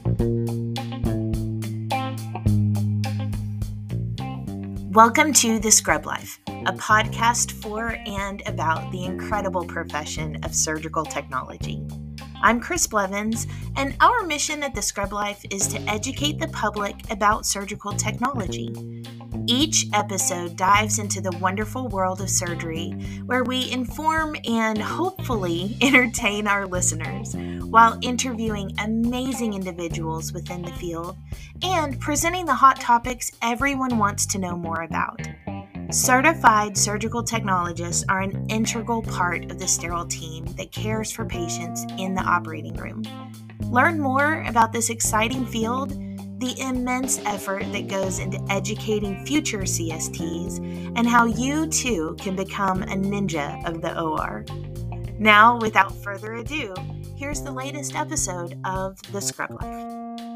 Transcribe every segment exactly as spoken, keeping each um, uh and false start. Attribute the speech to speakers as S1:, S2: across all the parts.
S1: Welcome to The Scrub Life, a podcast for and about the incredible profession of surgical technology. I'm Chris Blevins, and our mission at The Scrub Life is to educate the public about surgical technology. Each episode dives into the wonderful world of surgery, where we inform and hopefully entertain our listeners while interviewing amazing individuals within the field and presenting the hot topics everyone wants to know more about. Certified surgical technologists are an integral part of the sterile team that cares for patients in the operating room. Learn more about this exciting field, the immense effort that goes into educating future C S Ts, and how you too can become a ninja of the O R. Now, without further ado, here's the latest episode of The Scrub Life.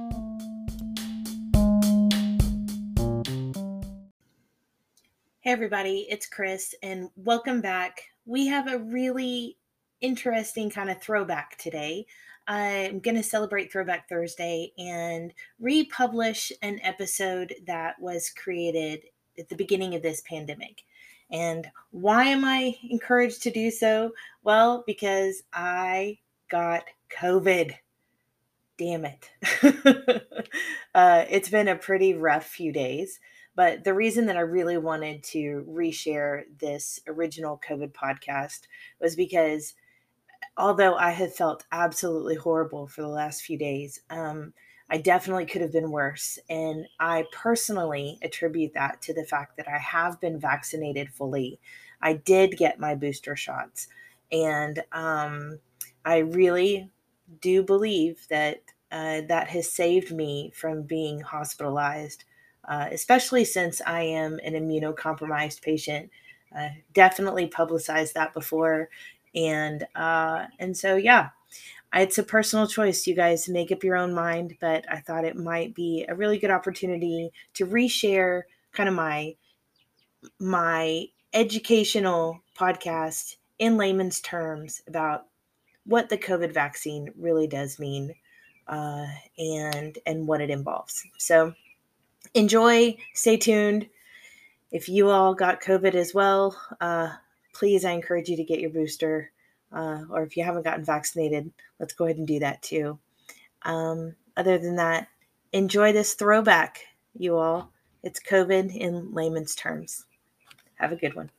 S1: Hey everybody, it's Chris, and welcome back. We have a really interesting kind of throwback today. I'm going to celebrate Throwback Thursday and republish an episode that was created at the beginning of this pandemic. And why am I encouraged to do so? Well, because I got COVID. Damn it. uh, it's been a pretty rough few days. But the reason that I really wanted to reshare this original COVID podcast was because although I have felt absolutely horrible for the last few days, um, I definitely could have been worse. And I personally attribute that to the fact that I have been vaccinated fully. I did get my booster shots. And um, I really do believe that uh, that has saved me from being hospitalized, uh, especially since I am an immunocompromised patient. Uh, definitely publicized that before. And uh, and so, yeah, it's a personal choice. You guys make up your own mind, but I thought it might be a really good opportunity to reshare kind of my my educational podcast in layman's terms about what the COVID vaccine really does mean uh, and and what it involves. So enjoy, stay tuned. If you all got COVID as well, uh, please, I encourage you to get your booster. Uh, or if you haven't gotten vaccinated, let's go ahead and do that too. Um, other than that, enjoy this throwback, you all. It's COVID in layman's terms. Have a good one.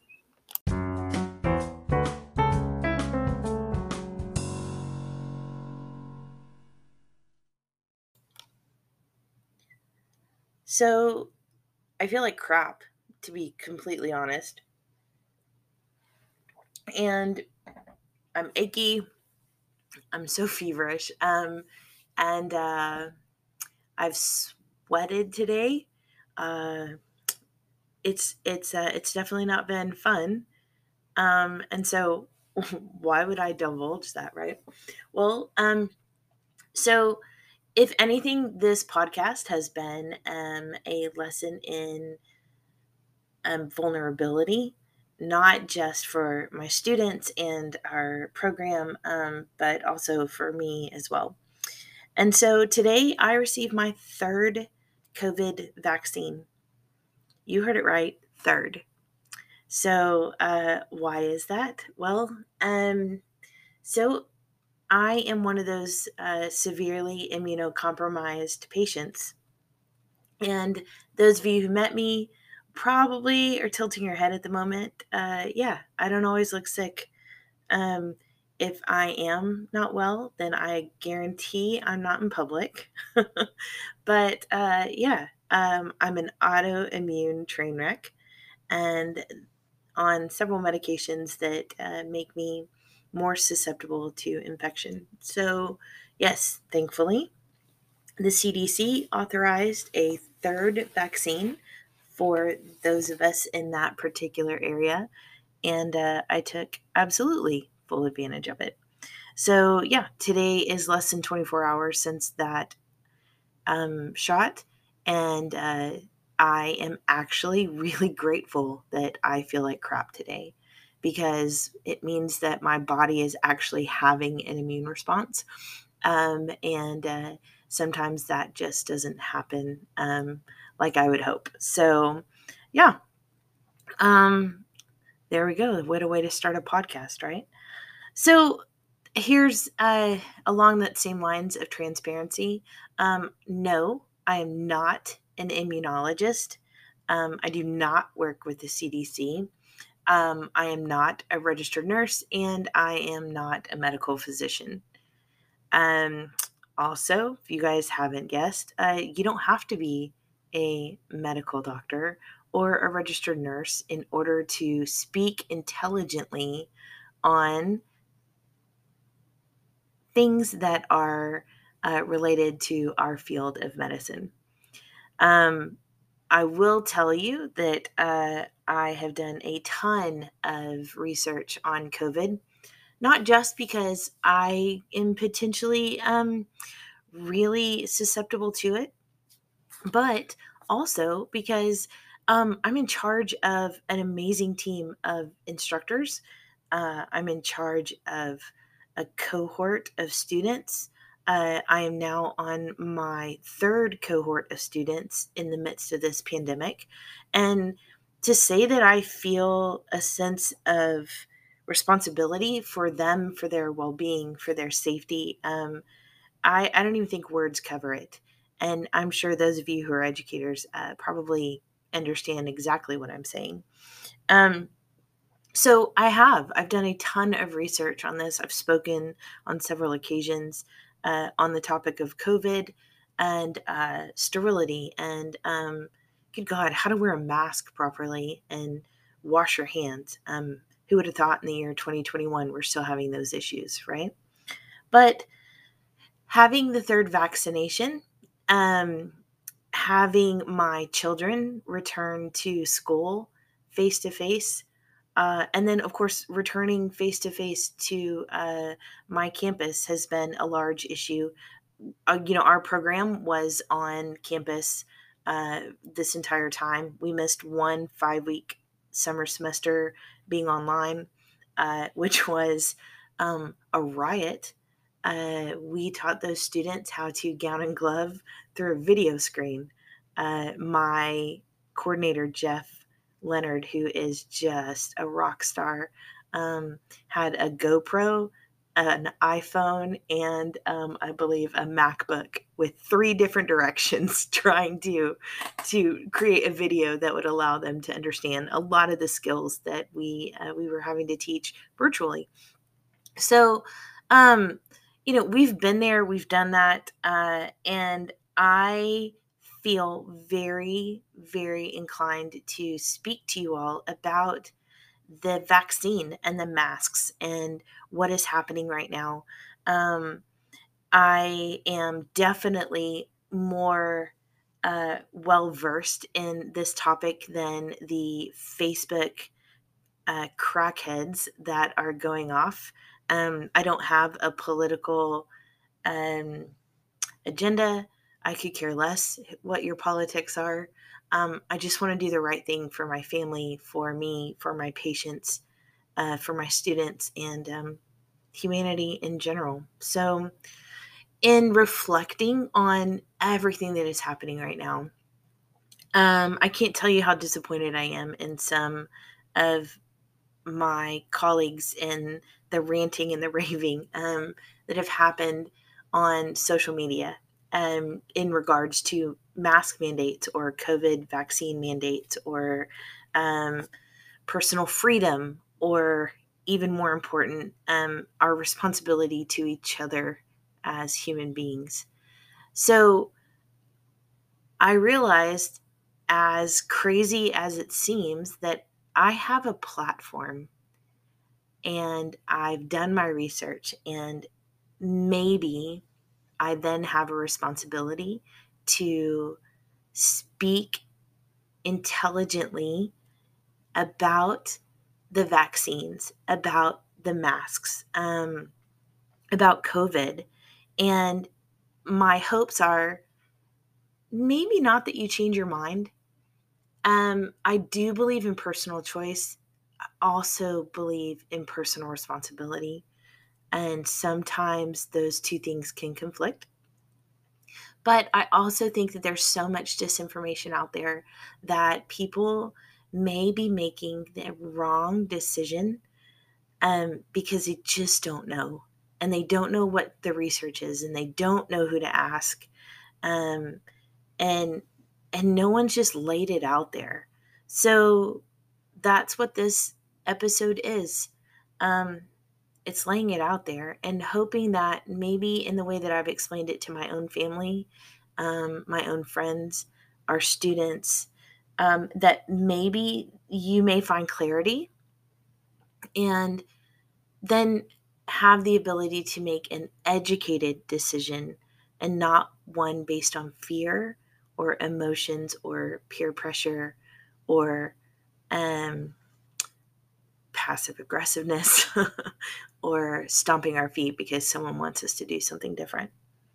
S1: So I feel like crap, to be completely honest. And I'm achy. I'm so feverish. Um, and uh, I've sweated today. Uh, it's it's uh, it's definitely not been fun. Um, and so, why would I divulge that, right? Well, um, so if anything, this podcast has been um, a lesson in um, vulnerability, not just for my students and our program, um, but also for me as well. And so today I received my third COVID vaccine. You heard it right, third. So uh, why is that? Well, um, so I am one of those uh, severely immunocompromised patients. And those of you who met me probably are tilting your head at the moment. Uh, yeah, I don't always look sick. Um, if I am not well, then I guarantee I'm not in public. But uh, yeah, um, I'm an autoimmune train wreck and on several medications that uh, make me more susceptible to infection. So, yes, thankfully, the C D C authorized a third vaccine for those of us in that particular area, and uh, I took absolutely full advantage of it. So, yeah, today is less than twenty-four hours since that um, shot, and uh, I am actually really grateful that I feel like crap today because it means that my body is actually having an immune response. Um, and uh, sometimes that just doesn't happen um, like I would hope. So, yeah, um, there we go. What a way to start a podcast, right? So, here's uh, along that same lines of transparency. Um, no, I am not an immunologist. Um, I do not work with the C D C. Um, I am not a registered nurse, and I am not a medical physician. Um, Also, if you guys haven't guessed, uh, you don't have to be a medical doctor or a registered nurse in order to speak intelligently on things that are uh, related to our field of medicine. Um, I will tell you that uh, I have done a ton of research on COVID, not just because I am potentially um, really susceptible to it, but also because um, I'm in charge of an amazing team of instructors. Uh, I'm in charge of a cohort of students. Uh, I am now on my third cohort of students in the midst of this pandemic. And to say that I feel a sense of responsibility for them, for their well being, for their safety, um, I, I don't even think words cover it. And I'm sure those of you who are educators uh, probably understand exactly what I'm saying. Um, so I have. I've done a ton of research on this. I've spoken on several occasions uh, on the topic of COVID and uh, sterility and, um, good God, how to wear a mask properly and wash your hands. Um, who would have thought in the year twenty twenty-one we're still having those issues, right? But having the third vaccination, um, having my children return to school face to face, uh, and then, of course, returning face to face to uh, my campus has been a large issue. Uh, you know, our program was on campus uh, this entire time. We missed one five week summer semester being online, uh, which was um, a riot. Uh, we taught those students how to gown and glove through a video screen. Uh, my coordinator, Jeff Leonard, who is just a rock star, um, had a GoPro, an iPhone, and um, I believe a MacBook with three different directions trying to to create a video that would allow them to understand a lot of the skills that we uh, we were having to teach virtually. So, um, you know, we've been there, we've done that, uh, and I feel very, very inclined to speak to you all about the vaccine and the masks and what is happening right now. Um, I am definitely more uh, well versed in this topic than the Facebook uh, crackheads that are going off. Um, I don't have a political um, agenda. I could care less what your politics are. Um, I just want to do the right thing for my family, for me, for my patients, uh, for my students, and um, humanity in general. So, in reflecting on everything that is happening right now, um, I can't tell you how disappointed I am in some of my colleagues in the ranting and the raving um, that have happened on social media um, in regards to mask mandates or COVID vaccine mandates or um, personal freedom or even more important, um, our responsibility to each other as human beings. So I realized, as crazy as it seems, that I have a platform and I've done my research, and maybe I then have a responsibility to speak intelligently about the vaccines, about the masks, um, about COVID. And my hopes are maybe not that you change your mind. Um, I do believe in personal choice. I also believe in personal responsibility. And sometimes those two things can conflict. But I also think that there's so much disinformation out there that people may be making the wrong decision um, because they just don't know. And they don't know what the research is, and they don't know who to ask. Um, and and no one's just laid it out there. So that's what this episode is. Um, it's laying it out there and hoping that maybe in the way that I've explained it to my own family, um, my own friends, our students, um, that maybe you may find clarity and then have the ability to make an educated decision and not one based on fear or emotions or peer pressure or um, passive aggressiveness or stomping our feet because someone wants us to do something different.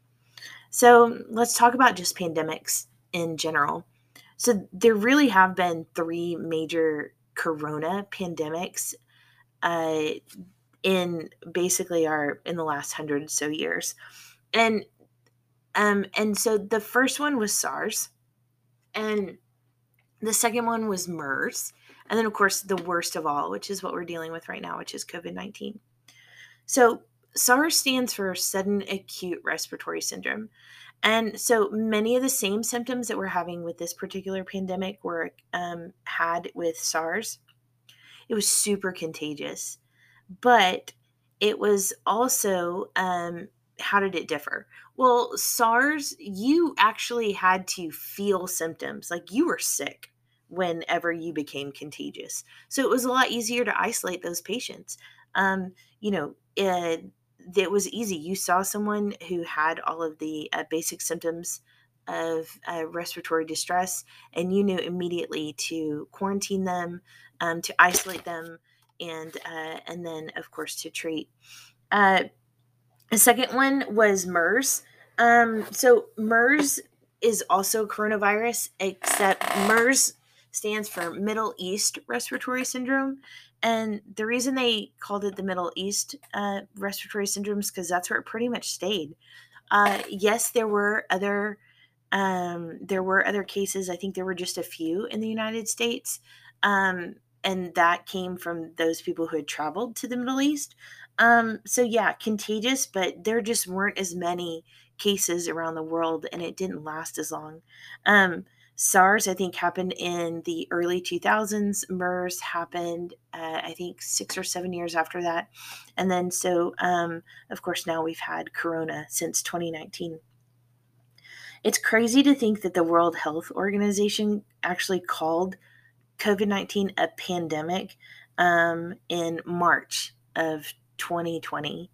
S1: So let's talk about just pandemics in general. So there really have been three major corona pandemics uh, in basically our in the last hundred or so years, and um, and so the first one was SARS, and the second one was MERS, and then of course the worst of all, which is what we're dealing with right now, which is COVID nineteen. So SARS stands for sudden acute respiratory syndrome. And so many of the same symptoms that we're having with this particular pandemic were um, had with SARS. It was super contagious, but it was also, um, how did it differ? Well, SARS, you actually had to feel symptoms, like you were sick whenever you became contagious. So it was a lot easier to isolate those patients. Um, you know, it, it was easy. You saw someone who had all of the uh, basic symptoms of uh, respiratory distress, and you knew immediately to quarantine them, um, to isolate them, and uh, and then of course to treat. Uh, the second one was MERS. Um, so MERS is also coronavirus, except MERS stands for Middle East Respiratory Syndrome. And the reason they called it the Middle East uh, Respiratory Syndrome is because that's where it pretty much stayed. Uh, yes, there were other um, there were other cases. I think there were just a few in the United States, um, and that came from those people who had traveled to the Middle East. Um, so yeah, contagious, but there just weren't as many cases around the world, and it didn't last as long. Um, SARS, I think, happened in the early two thousands. MERS happened, uh, I think, six or seven years after that. And then, so, um, of course, now we've had Corona since twenty nineteen. It's crazy to think that the World Health Organization actually called COVID nineteen a pandemic um, in March of twenty twenty.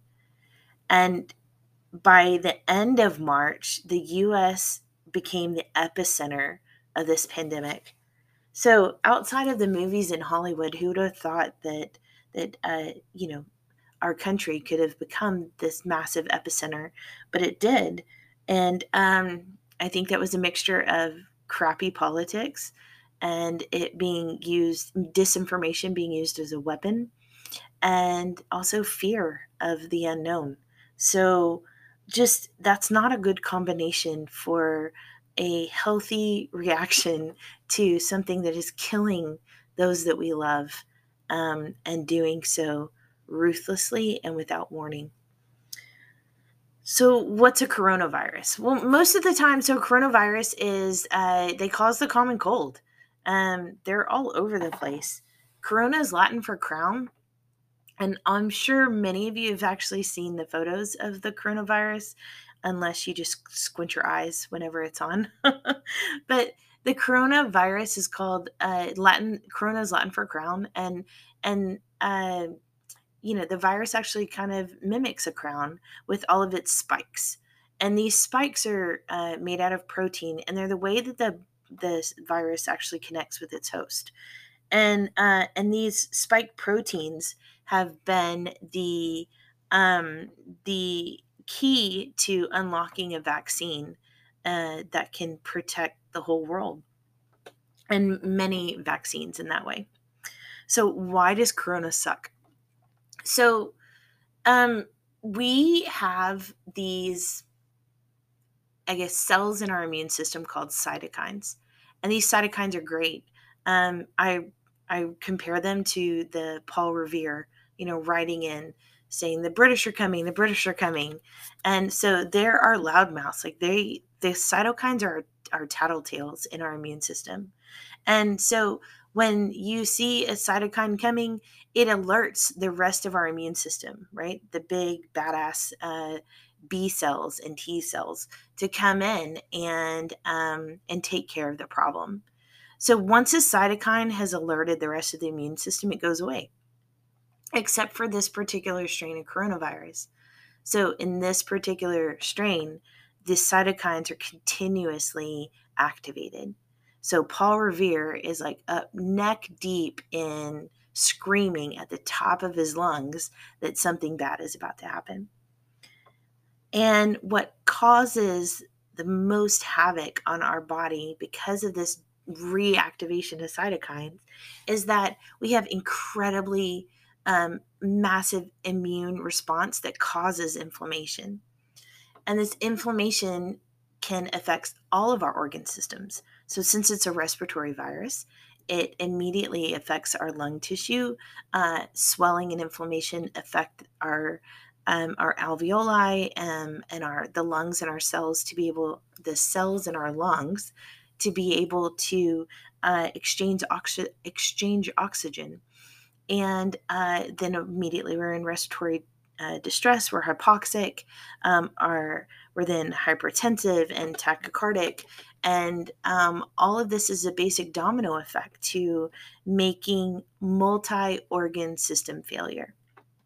S1: And by the end of March, the U S became the epicenter of this pandemic. So outside of the movies in Hollywood, who would have thought that that uh, you know our country could have become this massive epicenter? But it did, and um, I think that was a mixture of crappy politics and it being used, disinformation being used as a weapon, and also fear of the unknown. So, just that's not a good combination for a healthy reaction to something that is killing those that we love, um, and doing so ruthlessly and without warning. So, what's a coronavirus? Well, most of the time, so coronavirus is uh, they cause the common cold. Um, they're all over the place. Corona is Latin for crown, and I'm sure many of you have actually seen the photos of the coronavirus, unless you just squint your eyes whenever it's on. But the coronavirus is called uh, Latin. Corona is Latin for crown, and and uh, you know the virus actually kind of mimics a crown with all of its spikes, and these spikes are uh, made out of protein, and they're the way that the the virus actually connects with its host. And uh, and these spike proteins have been the um, the key to unlocking a vaccine uh, that can protect the whole world, and many vaccines in that way. So why does Corona suck? So um, we have these I guess, cells in our immune system called cytokines. And these cytokines are great. Um, I I compare them to the Paul Revere, you know, writing in saying the British are coming, the British are coming. And so they're our loudmouths. Like they the cytokines are our tattletales in our immune system. And so when you see a cytokine coming, it alerts the rest of our immune system, right? The big badass uh, B cells and T cells to come in and um, and take care of the problem. So once a cytokine has alerted the rest of the immune system, it goes away, except for this particular strain of coronavirus. So in this particular strain, the cytokines are continuously activated. So Paul Revere is like up neck deep in screaming at the top of his lungs that something bad is about to happen. And what causes the most havoc on our body because of this reactivation of cytokines is that we have incredibly um, massive immune response that causes inflammation. And this inflammation can affect all of our organ systems. So, since it's a respiratory virus, it immediately affects our lung tissue. Uh, swelling and inflammation affect our um, our alveoli um, and our the lungs and our cells to be able the cells in our lungs to be able to uh, exchange oxy- exchange oxygen, and uh, then immediately we're in respiratory uh, distress. We're hypoxic. Um, our we're then hypertensive and tachycardic, and um, all of this is a basic domino effect to making multi-organ system failure.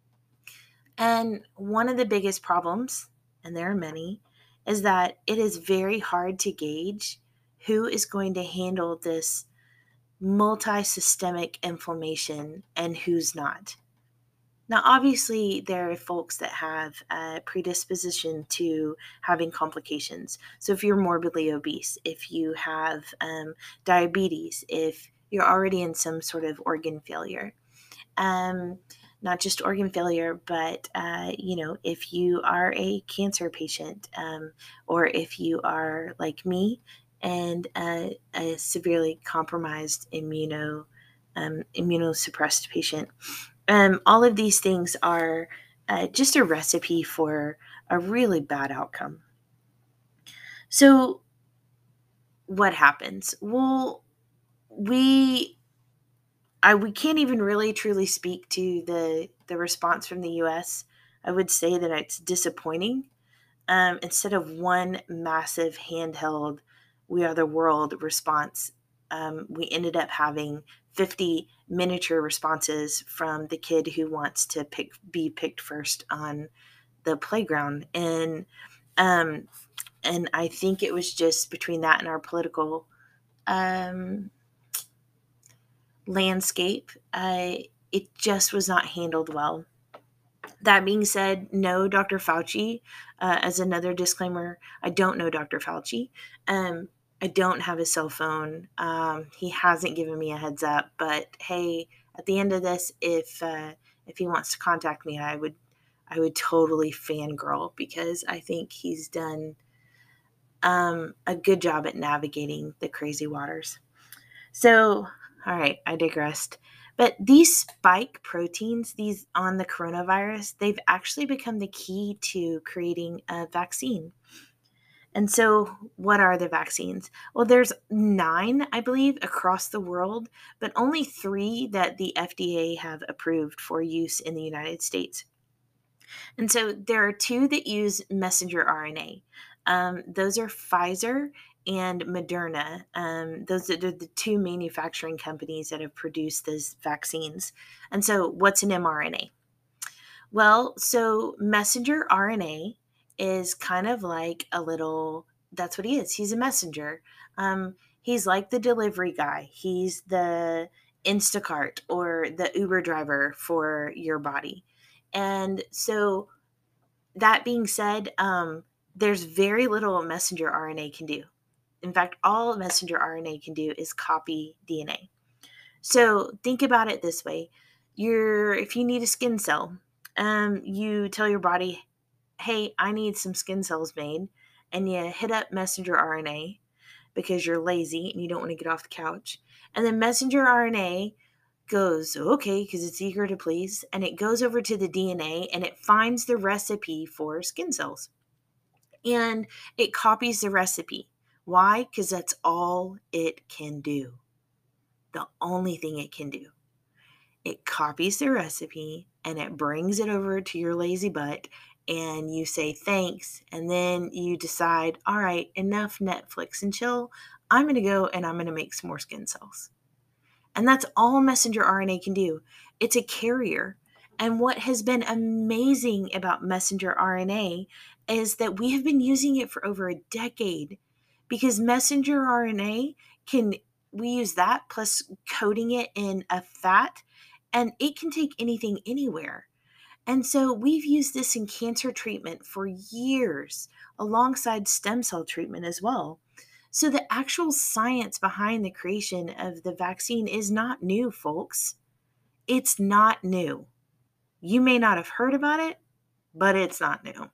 S1: And one of the biggest problems, and there are many, is that it is very hard to gauge who is going to handle this multi-systemic inflammation and who's not. Now, obviously, there are folks that have a predisposition to having complications. So, if you're morbidly obese, if you have um, diabetes, if you're already in some sort of organ failure, um, not just organ failure, but uh, you know, if you are a cancer patient, um, or if you are like me and uh, a severely compromised immuno um, immunosuppressed patient, um, all of these things are uh, just a recipe for a really bad outcome. So, what happens? Well, we I we can't even really truly speak to the the response from the U S. I would say that it's disappointing. Um, instead of one massive handheld "We Are the World" response, um, we ended up having fifty miniature responses from the kid who wants to pick be picked first on the playground, and um, and I think it was just between that and our political um, landscape, uh, it just was not handled well. That being said, no, Doctor Fauci, uh, as another disclaimer, I don't know Doctor Fauci. Um, I don't have his cell phone. Um, he hasn't given me a heads up, but hey, at the end of this, if uh, if he wants to contact me, I would I would totally fangirl because I think he's done um, a good job at navigating the crazy waters. So, all right, I digressed. But these spike proteins, these on the coronavirus, they've actually become the key to creating a vaccine. And so, what are the vaccines? Well, there's nine, I believe, across the world, but only three that the F D A have approved for use in the United States. And so, there are two that use messenger R N A. Um, those are Pfizer and Moderna. Um, those are the two manufacturing companies that have produced these vaccines. And so, what's an mRNA? Well, so messenger R N A is kind of like a little, that's what he is. He's a messenger. Um, he's like the delivery guy, he's the Instacart or the Uber driver for your body. And so, that being said, um, there's very little messenger R N A can do. In fact, all messenger R N A can do is copy D N A. So think about it this way: you're if you need a skin cell, um, you tell your body, "Hey, I need some skin cells made," and you hit up messenger R N A because you're lazy and you don't want to get off the couch. And then messenger R N A goes, okay, because it's eager to please, and it goes over to the D N A and it finds the recipe for skin cells. And it copies the recipe. Why? Because that's all it can do. The only thing it can do. It copies the recipe and it brings it over to your lazy butt, and you say thanks, and then you decide, all right, enough Netflix and chill. I'm going to go and I'm going to make some more skin cells. And that's all messenger R N A can do. It's a carrier. And what has been amazing about messenger R N A is that we have been using it for over a decade, because messenger R N A can, we use that plus coating it in a fat, and it can take anything anywhere. And so we've used this in cancer treatment for years, alongside stem cell treatment as well. So the actual science behind the creation of the vaccine is not new, folks. It's not new. You may not have heard about it, but it's not new.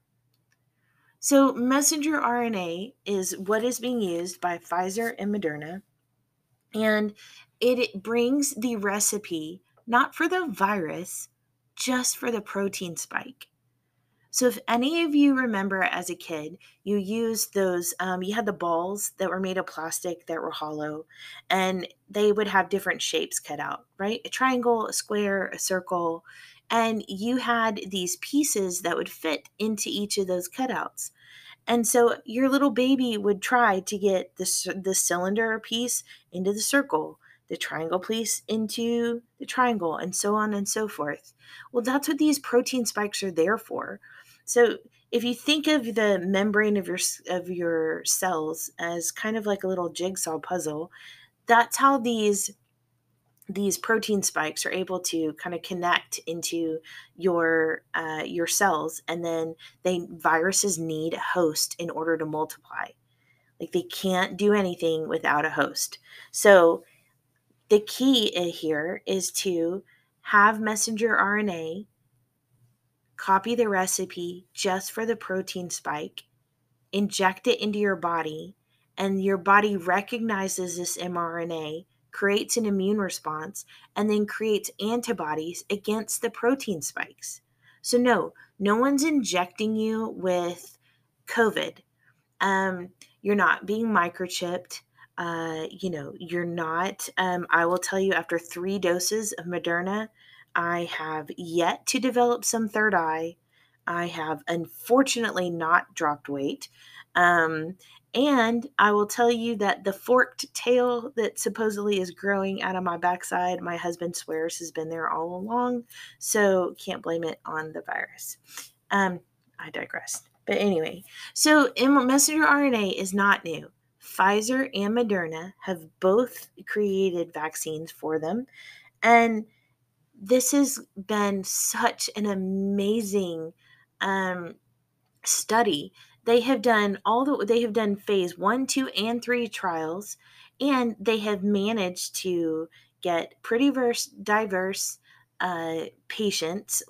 S1: So messenger R N A is what is being used by Pfizer and Moderna, and it, it brings the recipe not for the virus, just for the protein spike. So if any of you remember as a kid, you used those, um, you had the balls that were made of plastic that were hollow, and they would have different shapes cut out, right? A triangle, a square, a circle, and you had these pieces that would fit into each of those cutouts. And so your little baby would try to get the, the cylinder piece into the circle, the triangle piece into the triangle, and so on and so forth. Well, that's what these protein spikes are there for. So if you think of the membrane of your of your cells as kind of like a little jigsaw puzzle, that's how these these protein spikes are able to kind of connect into your uh, your cells, and then they viruses need a host in order to multiply. Like, they can't do anything without a host. So the key here is to have messenger R N A copy the recipe just for the protein spike, inject it into your body, and your body recognizes this mRNA, creates an immune response, and then creates antibodies against the protein spikes. So no, no one's injecting you with COVID. Um, you're not being microchipped. Uh, you know, you're not. Um, I will tell you, after three doses of Moderna, I have yet to develop some third eye. I have unfortunately not dropped weight. Um, and I will tell you that the forked tail that supposedly is growing out of my backside, my husband swears has been there all along. So can't blame it on the virus. Um, I digress. But anyway, so messenger R N A is not new. Pfizer and Moderna have both created vaccines for them. And this has been such an amazing um, study. They have done all the they have done phase one, two, and three trials, and they have managed to get pretty verse, diverse uh, patients.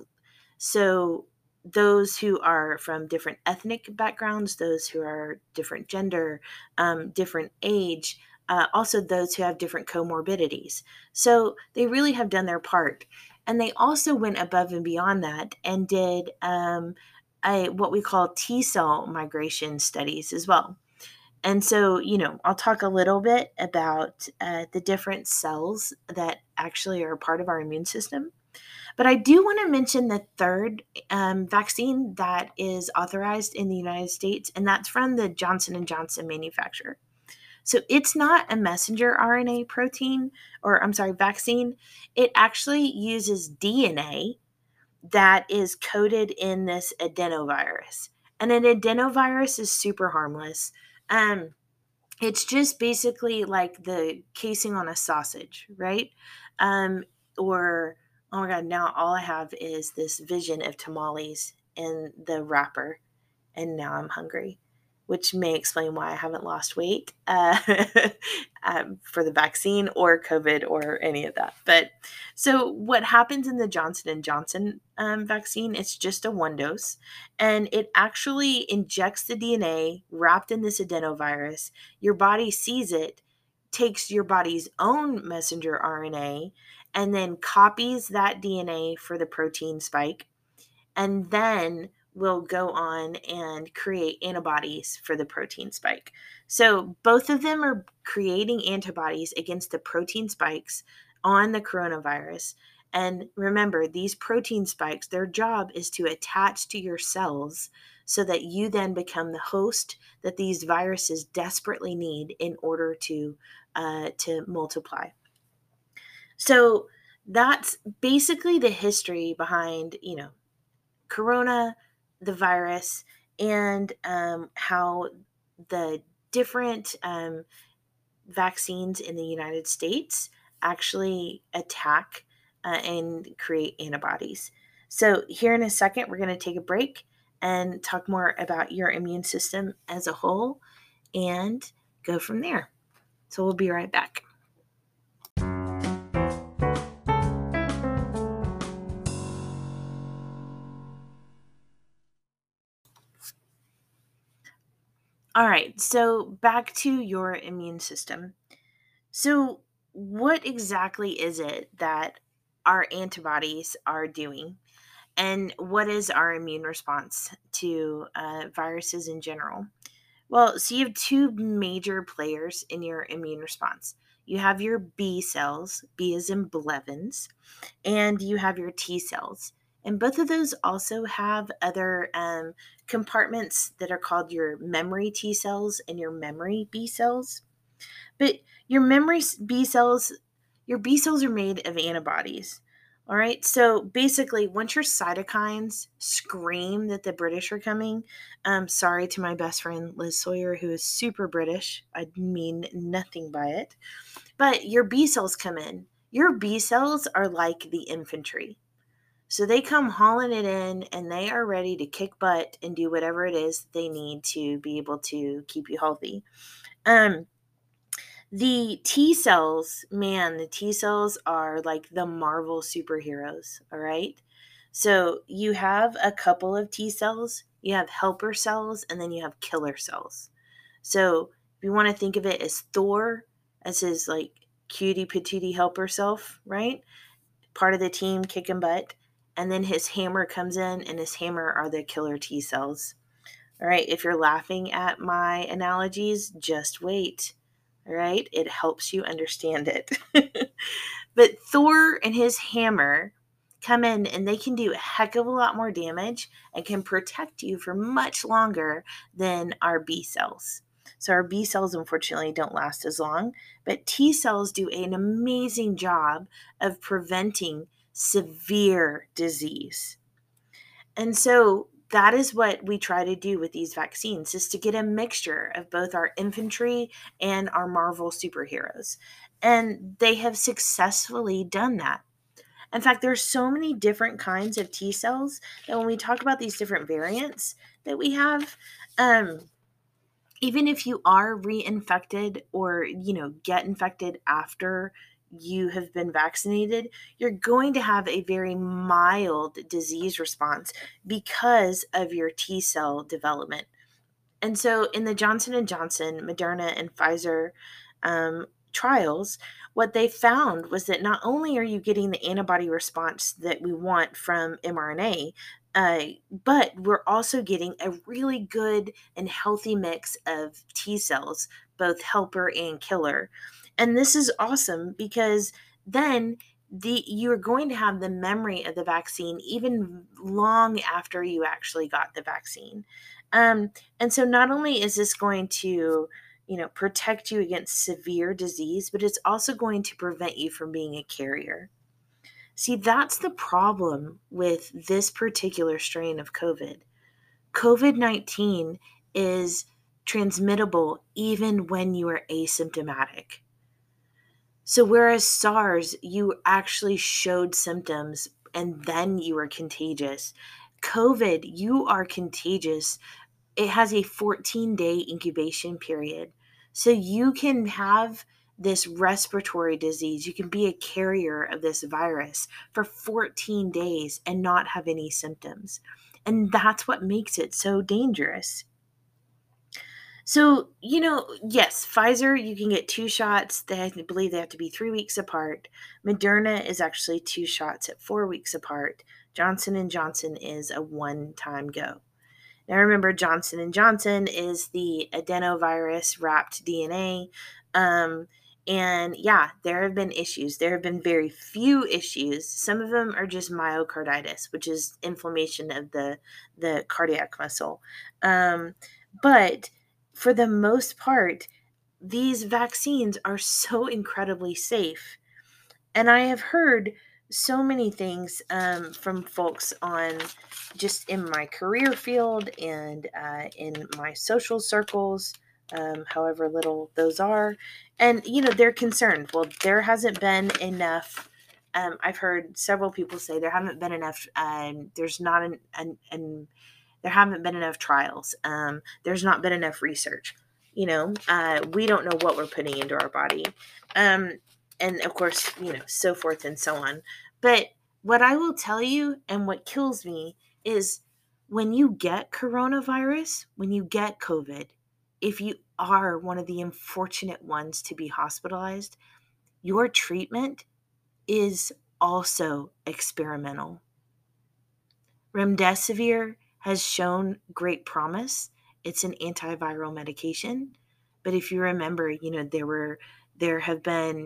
S1: So those who are from different ethnic backgrounds, those who are different gender, um, different age, uh, also those who have different comorbidities. So they really have done their part. And they also went above and beyond that and did um, a, what we call T cell migration studies as well. And so, you know, I'll talk a little bit about uh, the different cells that actually are part of our immune system. But I do want to mention the third um, vaccine that is authorized in the United States, and that's from the Johnson and Johnson manufacturer. So it's not a messenger R N A protein, or I'm sorry, vaccine. It actually uses D N A that is coded in this adenovirus. And an adenovirus is super harmless. Um, it's just basically like the casing on a sausage, right? Um, or, oh my God, now all I have is this vision of tamales in the wrapper, and now I'm hungry. which may explain why I haven't lost weight uh, um, for the vaccine or COVID or any of that. But so what happens in the Johnson and Johnson um, vaccine, it's just a one dose, and it actually injects the D N A wrapped in this adenovirus. Your body sees it, takes your body's own messenger R N A, and then copies that D N A for the protein spike, and then will go on and create antibodies for the protein spike. So both of them are creating antibodies against the protein spikes on the coronavirus. And remember, these protein spikes, their job is to attach to your cells so that you then become the host that these viruses desperately need in order to uh, to multiply. So that's basically the history behind, you know, corona, the virus, and um, how the different um, vaccines in the United States actually attack uh, and create antibodies. So, here in a second, we're going to take a break and talk more about your immune system as a whole and go from there. So, we'll be right back. All right, so back to your immune system. So, what exactly is it that our antibodies are doing? And what is our immune response to uh, viruses in general? Well, so you have two major players in your immune response. You have your B cells, B as in Blevins, and you have your T cells. And both of those also have other um, compartments that are called your memory T cells and your memory B cells. But your memory B cells, your B cells are made of antibodies. All right. So basically, once your cytokines scream that the British are coming, um, sorry to my best friend Liz Sawyer, who is super British. I mean nothing by it. But your B cells come in. Your B cells are like the infantry. So they come hauling it in and they are ready to kick butt and do whatever it is they need to be able to keep you healthy. Um, the T cells, man, the T cells are like the Marvel superheroes, all right? So you have a couple of T cells, you have helper cells, and then you have killer cells. So if you want to think of it as Thor, as his like cutie patootie helper self, right? Part of the team kicking butt. And then his hammer comes in, and his hammer are the killer T cells. All right, if you're laughing at my analogies, just wait. All right, it helps you understand it. But Thor and his hammer come in and they can do a heck of a lot more damage and can protect you for much longer than our B cells. So our B cells, unfortunately, don't last as long, but T cells do an amazing job of preventing severe disease. And so that is what we try to do with these vaccines, is to get a mixture of both our infantry and our Marvel superheroes. And they have successfully done that. In fact, there's so many different kinds of T cells that when we talk about these different variants that we have, um, even if you are reinfected or, you know, get infected after you have been vaccinated, you're going to have a very mild disease response because of your T cell development. And so in the Johnson and Johnson, Moderna, and Pfizer um, trials, what they found was that not only are you getting the antibody response that we want from mRNA, uh, but we're also getting a really good and healthy mix of T cells, both helper and killer. And this is awesome because then the you're going to have the memory of the vaccine even long after you actually got the vaccine. Um, and so not only is this going to, you know, protect you against severe disease, but it's also going to prevent you from being a carrier. See, that's the problem with this particular strain of COVID. COVID nineteen is transmittable even when you are asymptomatic. So whereas SARS, you actually showed symptoms and then you were contagious, COVID, you are contagious it has a fourteen day incubation period. So you can have this respiratory disease, you can be a carrier of this virus for fourteen days and not have any symptoms. And that's what makes it so dangerous. So, you know, yes, Pfizer, you can get two shots. They I believe they have to be three weeks apart. Moderna is actually two shots at four weeks apart. Johnson and Johnson is a one-time go. Now remember, Johnson and Johnson is the adenovirus wrapped D N A. Um, and yeah, there have been issues. There have been very few issues. Some of them are just myocarditis, which is inflammation of the, the cardiac muscle. Um, but for the most part, these vaccines are so incredibly safe. And I have heard so many things um, from folks on just in my career field and uh, in my social circles, um, however little those are. And, you know, they're concerned. Well, there hasn't been enough. Um, I've heard several people say there haven't been enough. Um, there's not an, an, an, there haven't been enough trials. Um, there's not been enough research. You know, uh, we don't know what we're putting into our body. Um, and of course, you know, so forth and so on. But what I will tell you and what kills me is when you get coronavirus, when you get COVID, if you are one of the unfortunate ones to be hospitalized, your treatment is also experimental. Remdesivir has shown great promise. It's an antiviral medication. But if you remember, you know, there were there have been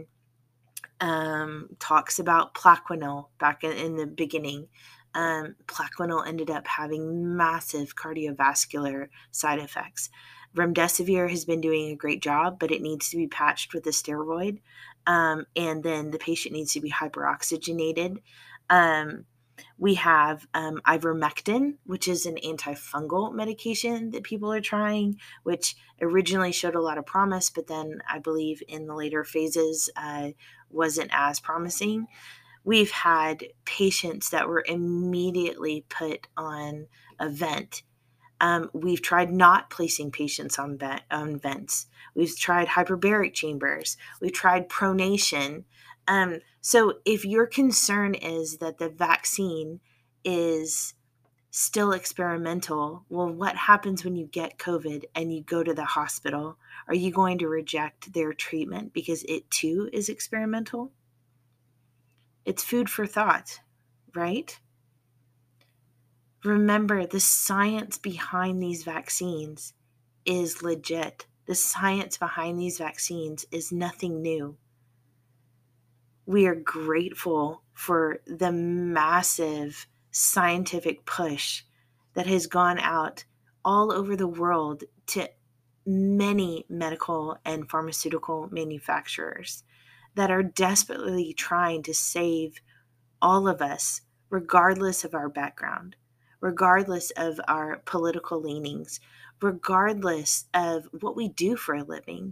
S1: um, talks about Plaquenil back in, in the beginning. Um, Plaquenil ended up having massive cardiovascular side effects. Remdesivir has been doing a great job, but it needs to be patched with a steroid. Um, and then the patient needs to be hyperoxygenated. Um, we have um, ivermectin, which is an antifungal medication that people are trying, which originally showed a lot of promise, but then I believe in the later phases uh, wasn't as promising. We've had patients that were immediately put on a vent. Um, we've tried not placing patients on, vent, on vents. We've tried hyperbaric chambers. We've tried pronation. Um, so if your concern is that the vaccine is still experimental, well, what happens when you get COVID and you go to the hospital? Are you going to reject their treatment because it too is experimental? It's food for thought, right? Remember, the science behind these vaccines is legit. The science behind these vaccines is nothing new. We are grateful for the massive scientific push that has gone out all over the world to many medical and pharmaceutical manufacturers that are desperately trying to save all of us, regardless of our background, regardless of our political leanings, regardless of what we do for a living.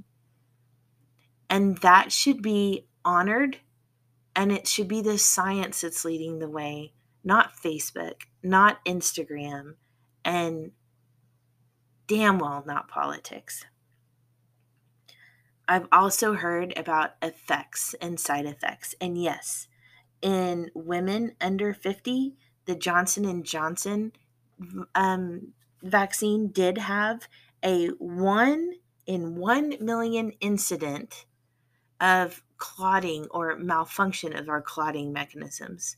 S1: And that should be honored, and it should be the science that's leading the way, not Facebook, not Instagram, and damn well not politics. I've also heard about effects and side effects. And yes, in women under fifty, the Johnson and Johnson um, vaccine did have a one in one million incident of clotting or malfunction of our clotting mechanisms.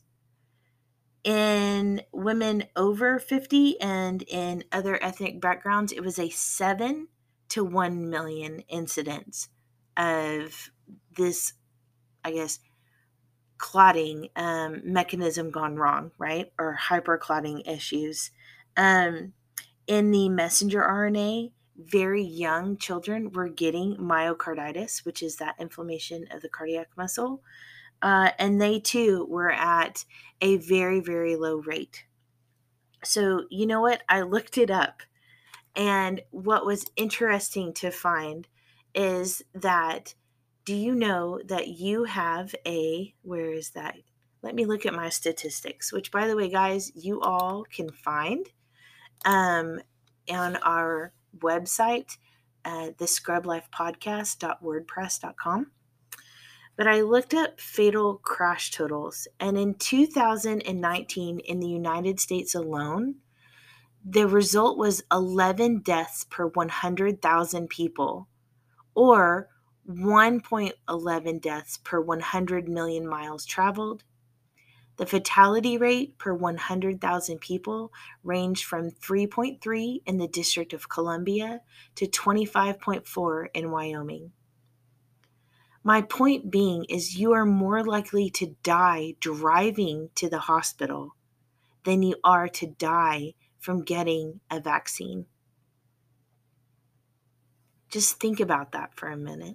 S1: In women over fifty and in other ethnic backgrounds, it was a seven to one million incidents of this, I guess, clotting um, mechanism gone wrong, right? Or hyperclotting issues. Um, in the messenger R N A, very young children were getting myocarditis, which is that inflammation of the cardiac muscle. Uh, and they too were at a very, very low rate. So, you know what? I looked it up. And what was interesting to find is that do you know that you have a, where is that? Let me look at my statistics, which by the way, guys, you all can find. Um, on our website, uh, the scrub life podcast dot wordpress dot com. But I looked up fatal crash totals, and in two thousand nineteen, in the United States alone, the result was eleven deaths per one hundred thousand people, or one point one one deaths per one hundred million miles traveled. The fatality rate per one hundred thousand people ranged from three point three in the District of Columbia to twenty-five point four in Wyoming. My point being is you are more likely to die driving to the hospital than you are to die from getting a vaccine. Just think about that for a minute.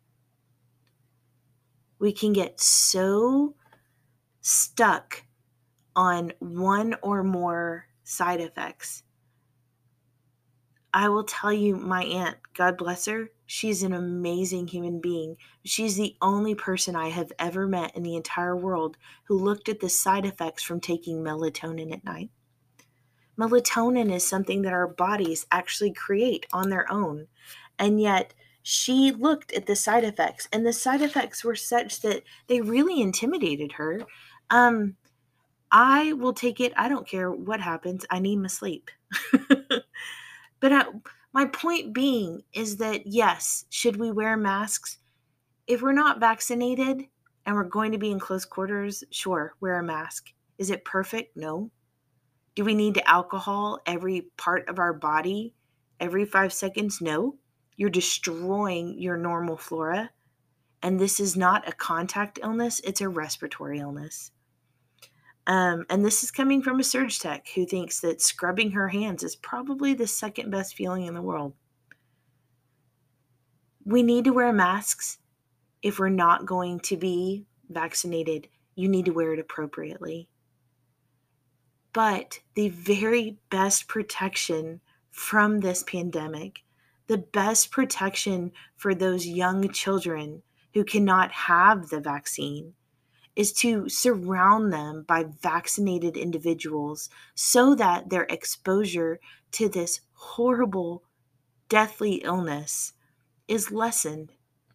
S1: We can get so stuck on one or more side effects. I will tell you, my aunt, God bless her, she's an amazing human being. She's the only person I have ever met in the entire world who looked at the side effects from taking melatonin at night. Melatonin is something that our bodies actually create on their own. And yet she looked at the side effects, and the side effects were such that they really intimidated her. Um, I will take it. I don't care what happens. I need my sleep. But I, my point being is that, yes, should we wear masks? If we're not vaccinated and we're going to be in close quarters, sure, wear a mask. Is it perfect? No. Do we need to alcohol every part of our body every five seconds? No. You're destroying your normal flora. And this is not a contact illness, it's a respiratory illness. Um, and this is coming from a surge tech who thinks that scrubbing her hands is probably the second best feeling in the world. We need to wear masks if we're not going to be vaccinated. You need to wear it appropriately. But the very best protection from this pandemic, the best protection for those young children who cannot have the vaccine, is to surround them by vaccinated individuals so that their exposure to this horrible, deathly illness is lessened.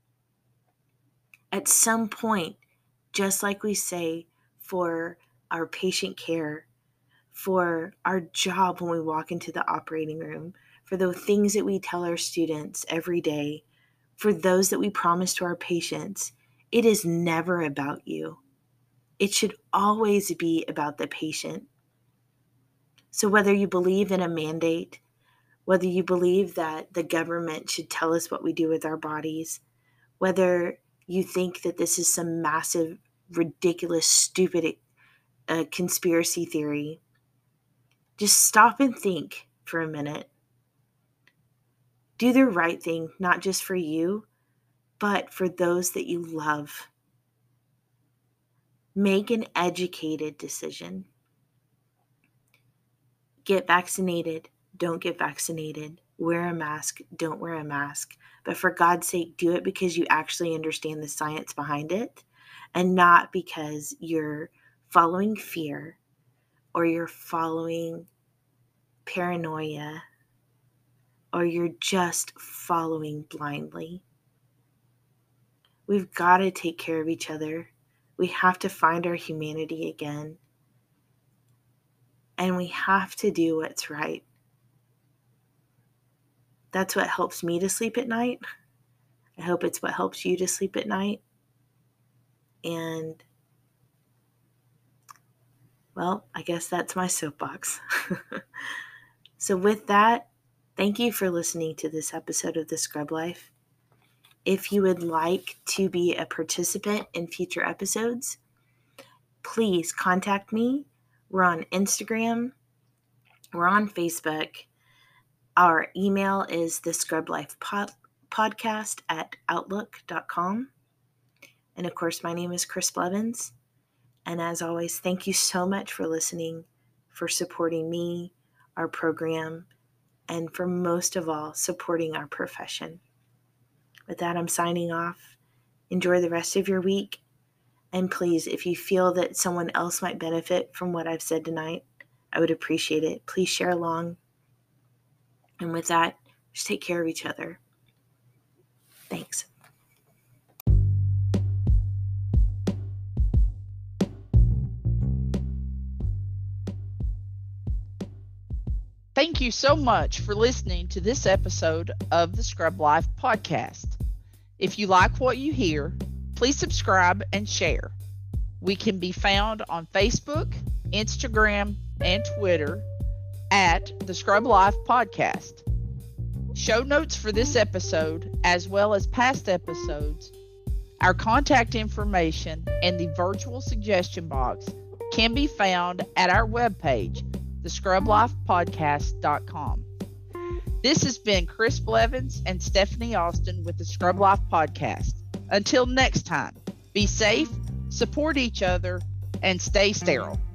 S1: At some point, just like we say for our patient care, for our job when we walk into the operating room, for the things that we tell our students every day, for those that we promise to our patients, it is never about you. It should always be about the patient. So whether you believe in a mandate, whether you believe that the government should tell us what we do with our bodies, whether you think that this is some massive, ridiculous, stupid uh, conspiracy theory, just stop and think for a minute. Do the right thing, not just for you, but for those that you love. Make an educated decision. Get vaccinated, don't get vaccinated. Wear a mask, don't wear a mask. But for God's sake, do it because you actually understand the science behind it, and not because you're following fear or you're following paranoia or you're just following blindly. We've got to take care of each other. We have to find our humanity again. And we have to do what's right. That's what helps me to sleep at night. I hope it's what helps you to sleep at night. And, well, I guess that's my soapbox. So with that, thank you for listening to this episode of The Scrub Life. If you would like to be a participant in future episodes, please contact me. We're on Instagram. We're on Facebook. Our email is the scrub life podcast at outlook dot com. And of course, my name is Chris Blevins. And as always, thank you so much for listening, for supporting me, our program, and for most of all, supporting our profession. With that, I'm signing off. Enjoy the rest of your week. And please, if you feel that someone else might benefit from what I've said tonight, I would appreciate it. Please share along. And with that, just take care of each other. Thanks.
S2: Thank you so much for listening to this episode of the Scrub Life podcast. If you like what you hear, please subscribe and share. We can be found on Facebook, Instagram, and Twitter at the Scrub Life podcast. Show notes for this episode, as well as past episodes, our contact information, and the virtual suggestion box can be found at our webpage, the scrub life podcast dot com. This has been Chris Blevins and Stephanie Austin with the Scrub Life Podcast. Until next time, be safe, support each other, and stay sterile.